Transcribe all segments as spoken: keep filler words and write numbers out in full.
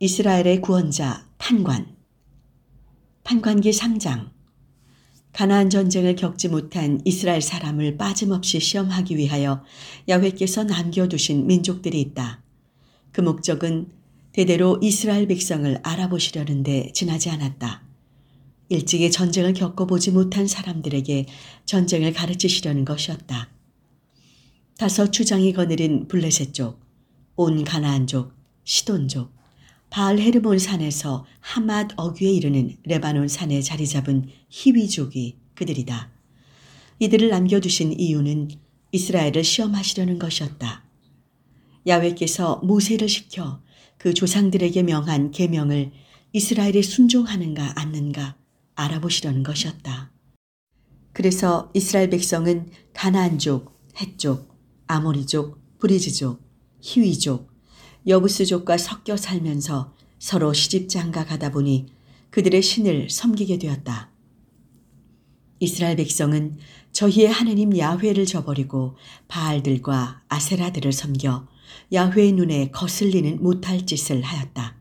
이스라엘의 구원자 판관. 판관기 삼 장. 가나안 전쟁을 겪지 못한 이스라엘 사람을 빠짐없이 시험하기 위하여 야훼께서 남겨두신 민족들이 있다. 그 목적은 대대로 이스라엘 백성을 알아보시려는데 지나지 않았다. 일찍이 전쟁을 겪어보지 못한 사람들에게 전쟁을 가르치시려는 것이었다. 다섯 주장이 거느린 블레셋 족, 온 가나안족, 시돈족, 바알 헤르몬 산에서 하맛 어귀에 이르는 레바논 산에 자리 잡은 히위족이 그들이다. 이들을 남겨두신 이유는 이스라엘을 시험하시려는 것이었다. 야훼께서 모세를 시켜 그 조상들에게 명한 계명을 이스라엘이 순종하는가 않는가 알아보시려는 것이었다. 그래서 이스라엘 백성은 가나안족, 헷족, 아모리족, 브리즈족, 히위족, 여부스족과 섞여 살면서 서로 시집장가 가다 보니 그들의 신을 섬기게 되었다. 이스라엘 백성은 저희의 하느님 야훼를 저버리고 바알들과 아세라들을 섬겨 야훼의 눈에 거슬리는 못할 짓을 하였다.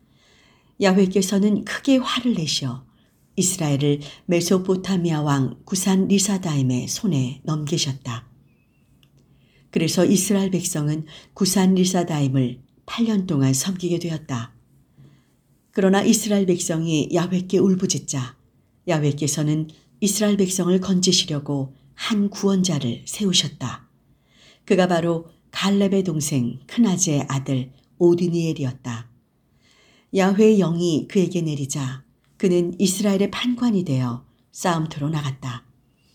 야훼께서는 크게 화를 내셔 이스라엘을 메소포타미아 왕 구산 리사다임의 손에 넘기셨다. 그래서 이스라엘 백성은 구산 리사다임을 팔 년 동안 섬기게 되었다. 그러나 이스라엘 백성이 야훼께 울부짖자 야훼께서는 이스라엘 백성을 건지시려고 한 구원자를 세우셨다. 그가 바로 갈렙의 동생 크나즈의 아들 오드니엘이었다. 야훼의 영이 그에게 내리자 그는 이스라엘의 판관이 되어 싸움터로 나갔다.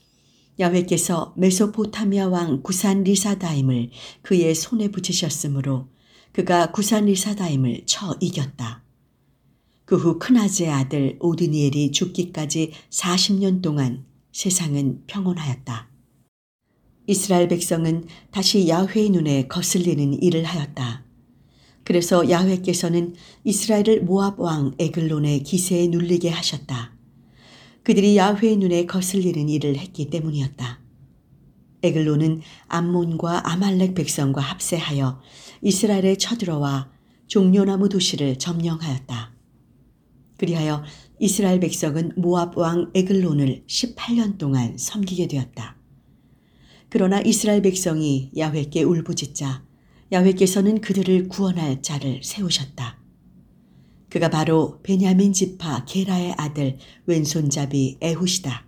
야훼께서 메소포타미아 왕 구산 리사다임을 그의 손에 붙이셨으므로 그가 구산 리사다임을 쳐 이겼다. 그 후 크나즈의 아들 오드니엘이 죽기까지 사십 년 동안 세상은 평온하였다. 이스라엘 백성은 다시 야훼의 눈에 거슬리는 일을 하였다. 그래서 야훼께서는 이스라엘을 모압 왕 에글론의 기세에 눌리게 하셨다. 그들이 야훼의 눈에 거슬리는 일을 했기 때문이었다. 에글론은 암몬과 아말렉 백성과 합세하여 이스라엘에 쳐들어와 종려나무 도시를 점령하였다. 그리하여 이스라엘 백성은 모압 왕 에글론을 십팔 년 동안 섬기게 되었다. 그러나 이스라엘 백성이 야훼께 울부짖자 야훼께서는 그들을 구원할 자를 세우셨다. 그가 바로 베냐민 지파 게라의 아들 왼손잡이 에훗이다.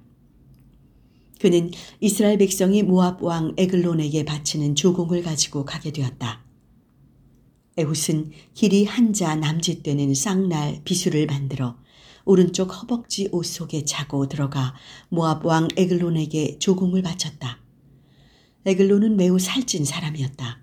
그는 이스라엘 백성이 모압 왕 에글론에게 바치는 조공을 가지고 가게 되었다. 에훗은 길이 한자 남짓되는 쌍날 비수를 만들어 오른쪽 허벅지 옷 속에 차고 들어가 모압 왕 에글론에게 조공을 바쳤다. 에글론은 매우 살찐 사람이었다.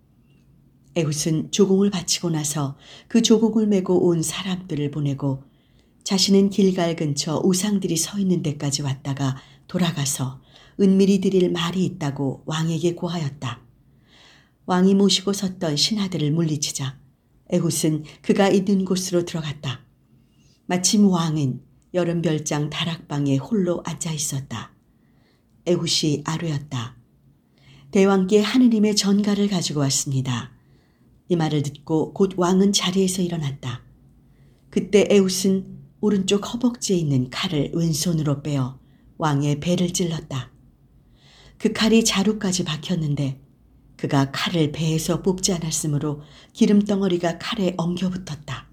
에훗은 조공을 바치고 나서 그 조공을 메고 온 사람들을 보내고 자신은 길갈 근처 우상들이 서 있는 데까지 왔다가 돌아가서 은밀히 드릴 말이 있다고 왕에게 고하였다. 왕이 모시고 섰던 신하들을 물리치자 에훗은 그가 있는 곳으로 들어갔다. 마침 왕은 여름별장 다락방에 홀로 앉아 있었다. 에훗이 아뢰었다. 대왕께 하느님의 전가를 가지고 왔습니다. 이 말을 듣고 곧 왕은 자리에서 일어났다. 그때 에훗은 오른쪽 허벅지에 있는 칼을 왼손으로 빼어 왕의 배를 찔렀다. 그 칼이 자루까지 박혔는데 그가 칼을 배에서 뽑지 않았으므로 기름덩어리가 칼에 엉겨붙었다.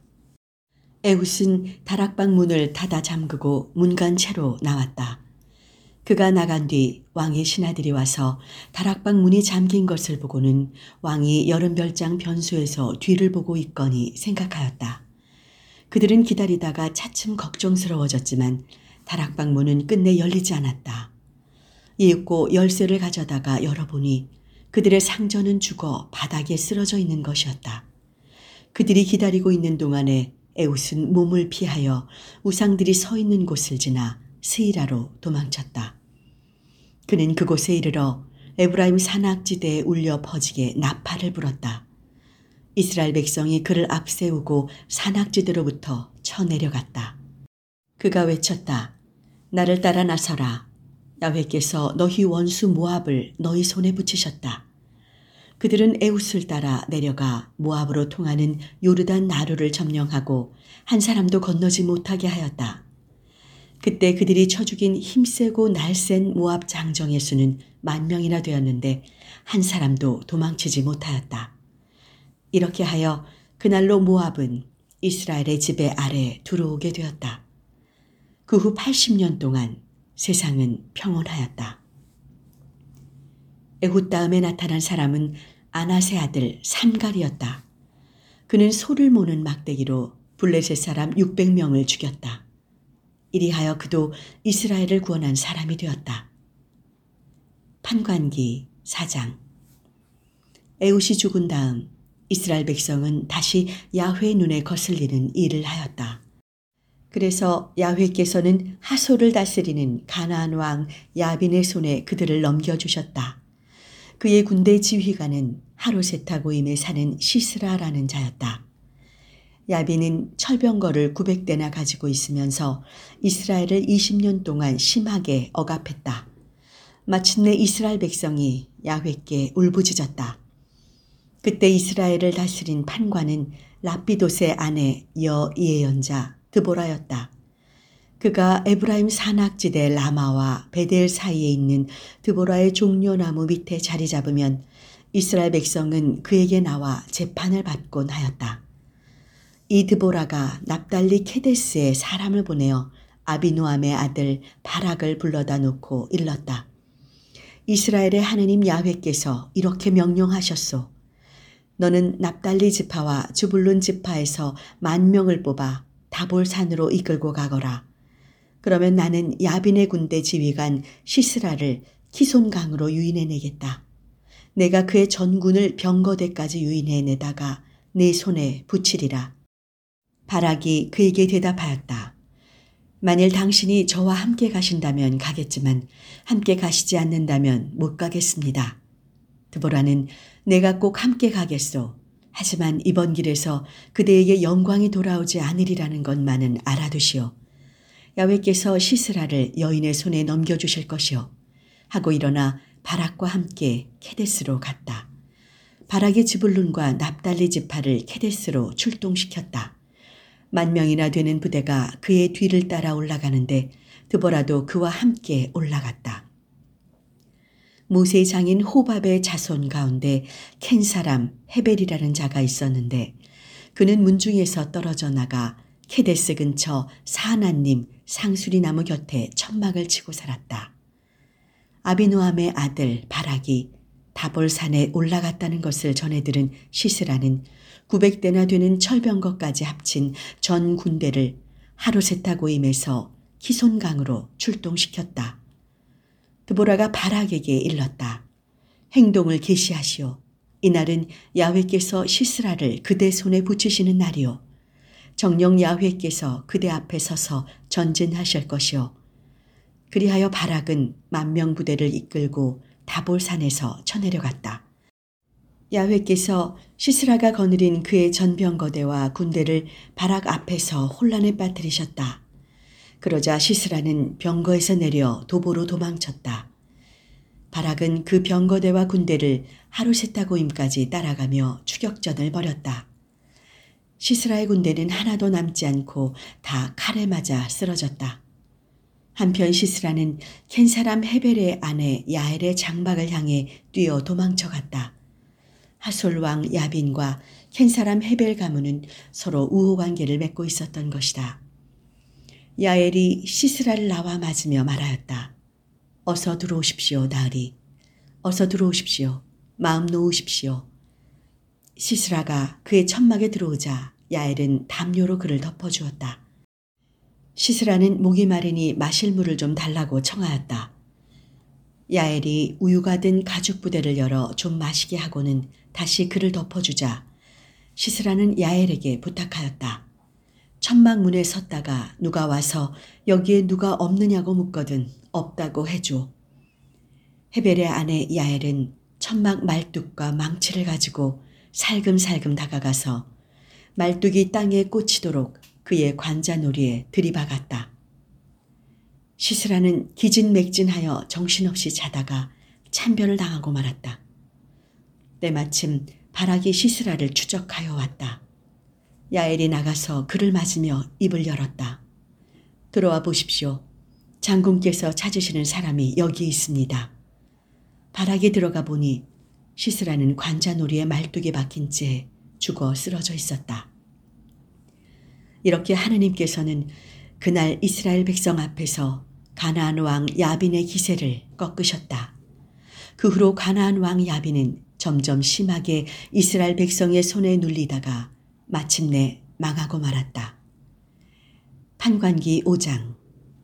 에훗은 다락방 문을 닫아 잠그고 문간 채로 나왔다. 그가 나간 뒤 왕의 신하들이 와서 다락방 문이 잠긴 것을 보고는 왕이 여름별장 변소에서 뒤를 보고 있거니 생각하였다. 그들은 기다리다가 차츰 걱정스러워졌지만 다락방 문은 끝내 열리지 않았다. 이윽고 열쇠를 가져다가 열어보니 그들의 상전은 죽어 바닥에 쓰러져 있는 것이었다. 그들이 기다리고 있는 동안에 에훗은 몸을 피하여 우상들이 서 있는 곳을 지나 스이라로 도망쳤다. 그는 그곳에 이르러 에브라임 산악지대에 울려 퍼지게 나팔을 불었다. 이스라엘 백성이 그를 앞세우고 산악지대로부터 쳐내려갔다. 그가 외쳤다. 나를 따라 나서라. 야훼께서 너희 원수 모압을 너희 손에 붙이셨다. 그들은 에웃을 따라 내려가 모압으로 통하는 요르단 나루를 점령하고 한 사람도 건너지 못하게 하였다. 그때 그들이 쳐 죽인 힘세고 날쌘 모압 장정의 수는 만 명이나 되었는데 한 사람도 도망치지 못하였다. 이렇게 하여 그날로 모압은 이스라엘의 지배 아래 들어오게 되었다. 그 후 팔십 년 동안 세상은 평온하였다. 에훗 다음에 나타난 사람은 아낫의 아들 삼갈이었다. 그는 소를 모는 막대기로 블레셋 사람 육백 명을 죽였다. 이리하여 그도 이스라엘을 구원한 사람이 되었다. 판관기 사 장. 에훗이 죽은 다음 이스라엘 백성은 다시 야훼의 눈에 거슬리는 일을 하였다. 그래서 야훼께서는 하솔을 다스리는 가나안 왕 야빈의 손에 그들을 넘겨주셨다. 그의 군대 지휘관은 하로세타 고임에 사는 시스라라는 자였다. 야빈은 철병거를 구백 대나 가지고 있으면서 이스라엘을 이십 년 동안 심하게 억압했다. 마침내 이스라엘 백성이 야훼께 울부짖었다. 그때 이스라엘을 다스린 판관은 라피돗의 아내 여이에연자 드보라였다. 그가 에브라임 산악지대 라마와 베델 사이에 있는 드보라의 종려나무 밑에 자리 잡으면 이스라엘 백성은 그에게 나와 재판을 받곤 하였다. 이 드보라가 납달리 케데스에 사람을 보내어 아비노함의 아들 바락을 불러다 놓고 일렀다. 이스라엘의 하느님 야훼께서 이렇게 명령하셨소. 너는 납달리 지파와 주불룬 지파에서 만 명을 뽑아 다볼산으로 이끌고 가거라. 그러면 나는 야빈의 군대 지휘관 시스라를 키손강으로 유인해내겠다. 내가 그의 전군을 병거대까지 유인해내다가 내 손에 붙이리라. 바락이 그에게 대답하였다. 만일 당신이 저와 함께 가신다면 가겠지만 함께 가시지 않는다면 못 가겠습니다. 드보라는 내가 꼭 함께 가겠소. 하지만 이번 길에서 그대에게 영광이 돌아오지 않으리라는 것만은 알아두시오. 야훼께서 시스라를 여인의 손에 넘겨주실 것이오. 하고 일어나 바락과 함께 케데스로 갔다. 바락의 지불룬과 납달리 지파를 케데스로 출동시켰다. 만 명이나 되는 부대가 그의 뒤를 따라 올라가는데 드보라도 그와 함께 올라갔다. 모세의 장인 호밥의 자손 가운데 켄 사람 헤벨이라는 자가 있었는데 그는 문중에서 떨어져 나가 케데스 근처 사하나님 상수리 나무 곁에 천막을 치고 살았다. 아비노함의 아들 바락이 다볼산에 올라갔다는 것을 전해들은 시스라는 구백 대나 되는 철병거까지 합친 전 군대를 하로세타 고임에서 키손강으로 출동시켰다. 드보라가 바락에게 일렀다. 행동을 계시하시오. 이날은 야훼께서 시스라를 그대 손에 붙이시는 날이오. 정녕 야훼께서 그대 앞에 서서 전진하실 것이오. 그리하여 바락은 만명 부대를 이끌고 다볼산에서 쳐내려갔다. 야훼께서 시스라가 거느린 그의 전병거대와 군대를 바락 앞에서 혼란에 빠뜨리셨다. 그러자 시스라는 병거에서 내려 도보로 도망쳤다. 바락은 그 병거대와 군대를 하루세타 고임까지 따라가며 추격전을 벌였다. 시스라의 군대는 하나도 남지 않고 다 칼에 맞아 쓰러졌다. 한편 시스라는 켄 사람 헤벨의 아내 야엘의 장막을 향해 뛰어 도망쳐갔다. 하솔 왕 야빈과 켄 사람 헤벨 가문은 서로 우호관계를 맺고 있었던 것이다. 야엘이 시스라를 나와 맞으며 말하였다. 어서 들어오십시오, 나으리. 어서 들어오십시오. 마음 놓으십시오. 시스라가 그의 천막에 들어오자 야엘은 담요로 그를 덮어주었다. 시스라는 목이 마르니 마실 물을 좀 달라고 청하였다. 야엘이 우유가 든 가죽 부대를 열어 좀 마시게 하고는 다시 그를 덮어주자 시스라는 야엘에게 부탁하였다. 천막 문에 섰다가 누가 와서 여기에 누가 없느냐고 묻거든 없다고 해줘. 헤벨의 아내 야엘은 천막 말뚝과 망치를 가지고 살금살금 다가가서 말뚝이 땅에 꽂히도록 그의 관자놀이에 들이박았다. 시스라는 기진맥진하여 정신없이 자다가 참변을 당하고 말았다. 때마침 바락이 시스라를 추적하여 왔다. 야엘이 나가서 그를 맞으며 입을 열었다. 들어와 보십시오. 장군께서 찾으시는 사람이 여기 있습니다. 바락이 들어가 보니 시스라는 관자놀이에 말뚝에 박힌 채 죽어 쓰러져 있었다. 이렇게 하느님께서는 그날 이스라엘 백성 앞에서 가나안 왕 야빈의 기세를 꺾으셨다. 그 후로 가나안 왕 야빈은 점점 심하게 이스라엘 백성의 손에 눌리다가 마침내 망하고 말았다. 판관기 오 장.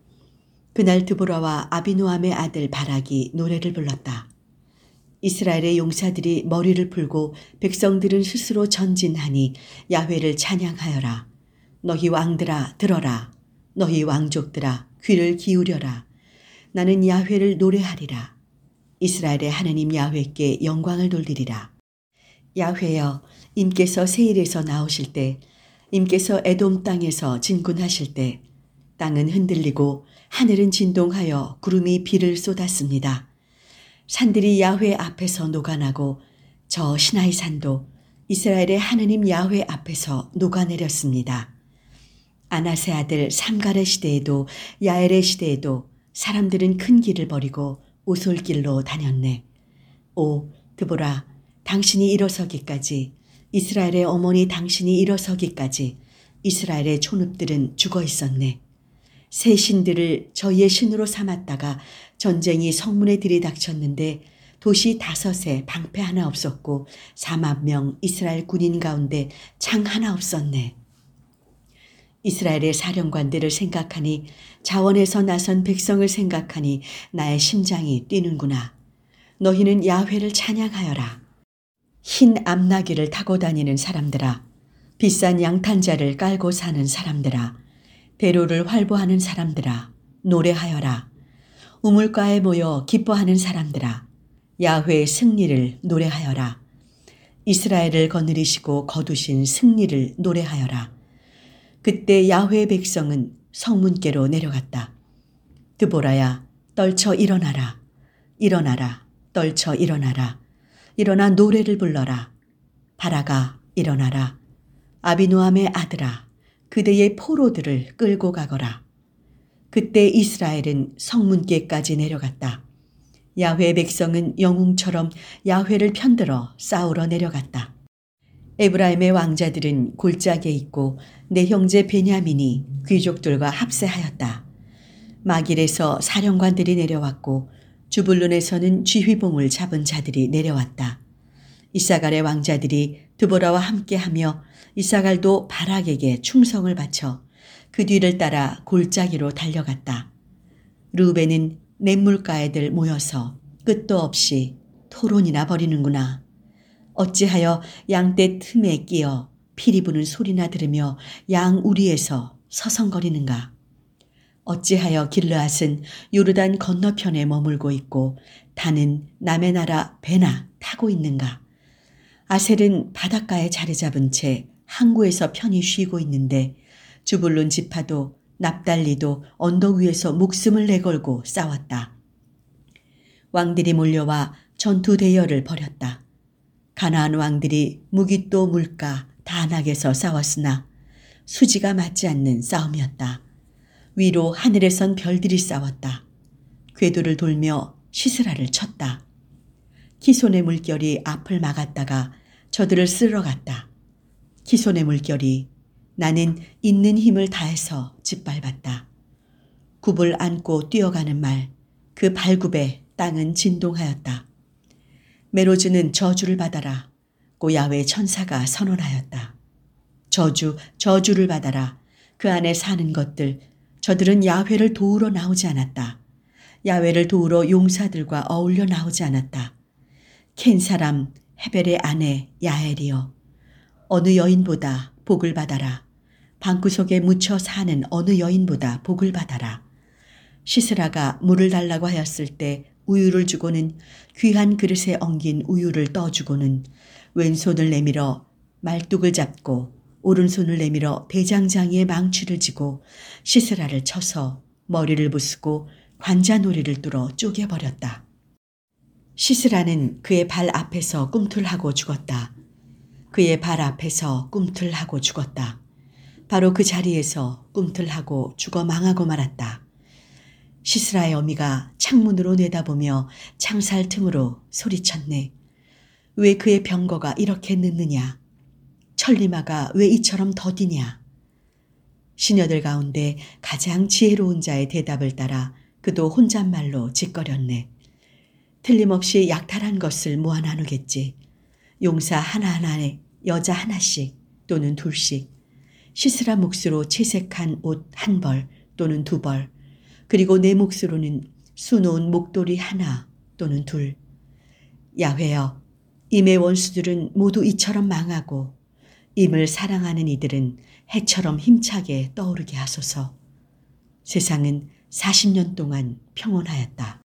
그날 드보라와 아비노함의 아들 바락이 노래를 불렀다. 이스라엘의 용사들이 머리를 풀고 백성들은 스스로 전진하니 야훼를 찬양하여라. 너희 왕들아 들어라. 너희 왕족들아 귀를 기울여라. 나는 야훼를 노래하리라. 이스라엘의 하느님 야훼께 영광을 돌리리라. 야훼여, 임께서 세일에서 나오실 때, 임께서 에돔 땅에서 진군하실 때 땅은 흔들리고 하늘은 진동하여 구름이 비를 쏟았습니다. 산들이 야훼 앞에서 녹아나고 저 시나이 산도 이스라엘의 하느님 야훼 앞에서 녹아내렸습니다. 아나세 아들 삼갈의 시대에도 야엘의 시대에도 사람들은 큰 길을 버리고 오솔길로 다녔네. 오 드보라, 당신이 일어서기까지, 이스라엘의 어머니 당신이 일어서기까지 이스라엘의 촌읍들은 죽어 있었네. 새 신들을 저희의 신으로 삼았다가 전쟁이 성문에 들이닥쳤는데 도시 다섯에 방패 하나 없었고 사만 명 이스라엘 군인 가운데 창 하나 없었네. 이스라엘의 사령관들을 생각하니, 자원에서 나선 백성을 생각하니 나의 심장이 뛰는구나. 너희는 야훼를 찬양하여라. 흰 암나귀를 타고 다니는 사람들아, 비싼 양탄자를 깔고 사는 사람들아, 대로를 활보하는 사람들아, 노래하여라. 우물가에 모여 기뻐하는 사람들아, 야훼의 승리를 노래하여라. 이스라엘을 거느리시고 거두신 승리를 노래하여라. 그때 야훼의 백성은 성문께로 내려갔다. 드보라야, 떨쳐 일어나라. 일어나라. 떨쳐 일어나라. 일어나 노래를 불러라. 바라가 일어나라. 아비노함의 아들아, 그대의 포로들을 끌고 가거라. 그때 이스라엘은 성문께까지 내려갔다. 야훼의 백성은 영웅처럼 야훼를 편들어 싸우러 내려갔다. 에브라임의 왕자들은 골짜기에 있고 내 형제 베냐민이 귀족들과 합세하였다. 마길에서 사령관들이 내려왔고 주불룬에서는 쥐휘봉을 잡은 자들이 내려왔다. 이사갈의 왕자들이 드보라와 함께하며 이사갈도 바락에게 충성을 바쳐 그 뒤를 따라 골짜기로 달려갔다. 르우벤은 냇물가에들 모여서 끝도 없이 토론이나 벌이는구나. 어찌하여 양떼 틈에 끼어 피리 부는 소리나 들으며 양 우리에서 서성거리는가. 어찌하여 길르앗은 요르단 건너편에 머물고 있고 단은 남의 나라 배나 타고 있는가. 아셀은 바닷가에 자리 잡은 채 항구에서 편히 쉬고 있는데 주불룬 지파도 납달리도 언덕 위에서 목숨을 내걸고 싸웠다. 왕들이 몰려와 전투 대열을 벌였다. 가나안 왕들이 무기또 물가 다낙에서 싸웠으나 수지가 맞지 않는 싸움이었다. 위로 하늘에선 별들이 싸웠다. 궤도를 돌며 시스라를 쳤다. 키손의 물결이 앞을 막았다가 저들을 쓸어갔다. 키손의 물결이 나는 있는 힘을 다해서 짓밟았다. 굽을 안고 뛰어가는 말, 그 발굽에 땅은 진동하였다. 메로즈는 저주를 받아라. 고 야훼 천사가 선언하였다. 저주, 저주를 받아라. 그 안에 사는 것들, 저들은 야훼를 도우러 나오지 않았다. 야훼를 도우러 용사들과 어울려 나오지 않았다. 켄 사람 헤벨의 아내 야엘이여, 어느 여인보다 복을 받아라. 방구석에 묻혀 사는 어느 여인보다 복을 받아라. 시스라가 물을 달라고 하였을 때 우유를 주고는 귀한 그릇에 엉긴 우유를 떠주고는 왼손을 내밀어 말뚝을 잡고 오른손을 내밀어 대장장이의 망치를 쥐고 시스라를 쳐서 머리를 부수고 관자놀이를 뚫어 쪼개버렸다. 시스라는 그의 발 앞에서 꿈틀하고 죽었다. 그의 발 앞에서 꿈틀하고 죽었다. 바로 그 자리에서 꿈틀하고 죽어 망하고 말았다. 시스라의 어미가 창문으로 내다보며 창살 틈으로 소리쳤네. 왜 그의 병거가 이렇게 늦느냐? 천리마가 왜 이처럼 더디냐? 시녀들 가운데 가장 지혜로운 자의 대답을 따라 그도 혼잣말로 짓거렸네. 틀림없이 약탈한 것을 모아 나누겠지. 용사 하나하나에 여자 하나씩 또는 둘씩, 시스라 몫으로 채색한 옷 한 벌 또는 두 벌, 그리고 내 몫으로는 수놓은 목도리 하나 또는 둘. 야훼여, 임의 원수들은 모두 이처럼 망하고 임을 사랑하는 이들은 해처럼 힘차게 떠오르게 하소서. 세상은 사십 년 동안 평온하였다.